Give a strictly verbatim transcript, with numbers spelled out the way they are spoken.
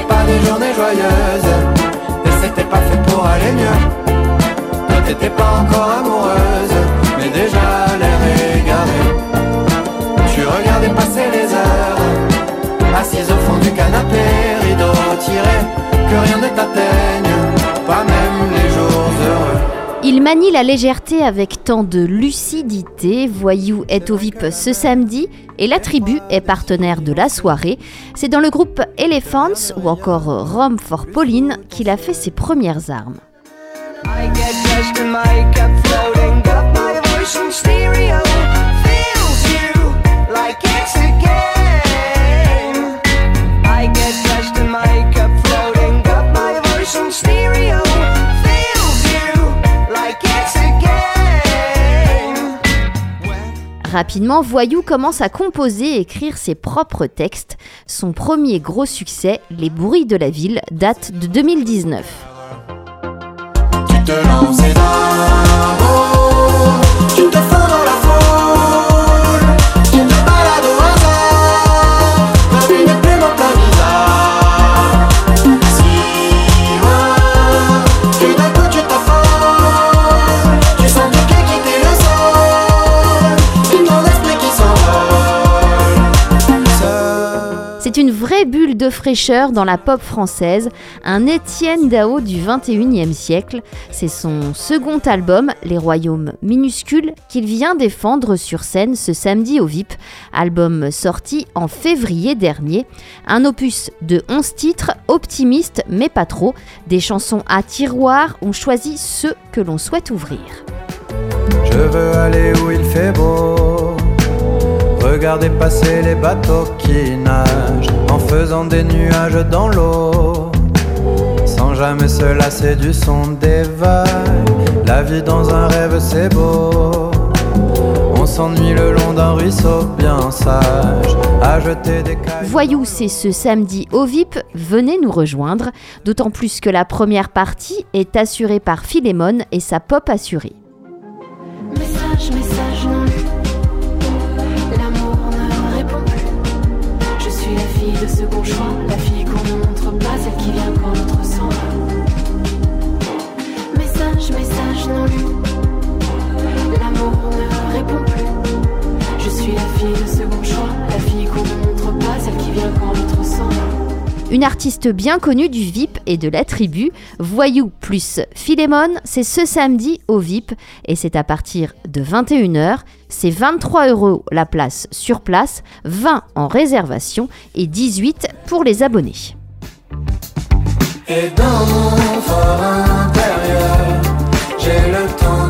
pas des journées joyeuses, et c'était pas fait pour aller mieux. Toi t'étais pas encore amoureuse, mais déjà l'air égaré. Tu regardais passer les heures, assise au fond du canapé, rideau tiré, que rien ne t'atteigne, pas même les jours heureux. Il manie la légèreté avec tant de lucidité. Voyou est au V I P ce samedi et la tribu est partenaire de la soirée. C'est dans le groupe Elephants ou encore Rome for Pauline qu'il a fait ses premières armes. I get dressed in my cup floating, got my voice on stereo, feels you like it's a game. I get dressed in my cup floating, got my voice on stereo, feels you like it's a game. Rapidement, Voyou commence à composer et écrire ses propres textes. Son premier gros succès, Les bruits de la ville, date de deux mille dix-neuf. Tu te lances d'un mot, tu te fonds dans la foule, tu te balades au hasard, comme une plume en plein visage. Si loin, que d'un coup tu t'affoles, tu sens ton cœur quitter le sol, et ton esprit qui s'envole. Seul. C'est une vraie bulle de fraîcheur dans la pop française, un Étienne Dao du vingt et unième siècle. C'est son second album, Les Royaumes minuscules, qu'il vient défendre sur scène ce samedi au V I P. Album sorti en février dernier. Un opus de onze titres, optimiste mais pas trop. Des chansons à tiroir, on choisit ceux que l'on souhaite ouvrir. Je veux aller où il fait beau, regarder passer les bateaux qui nagent en faisant des nuages dans l'eau, sans jamais se lasser du son des vagues. La vie dans un rêve c'est beau, on s'ennuie le long d'un ruisseau bien sage, à jeter des cailloux. Voyou, c'est ce samedi au V I P, venez nous rejoindre, d'autant plus que la première partie est assurée par Philémon et sa pop assurée. Message, message non lu. De second choix, la fille qu'on ne montre pas, celle qui vient quand l'autre s'en va. Message, message non lu. L'amour ne répond plus. Je suis la fille de second choix, la fille qu'on ne montre pas, celle qui vient quand l'autre s'en va. Une artiste bien connue du V I P et de la tribu, Voyou plus Philémon, c'est ce samedi au V I P et c'est à partir de vingt et une heures. C'est vingt-trois euros la place sur place, vingt en réservation et dix-huit pour les abonnés. Et dans mon fort intérieur, j'ai le temps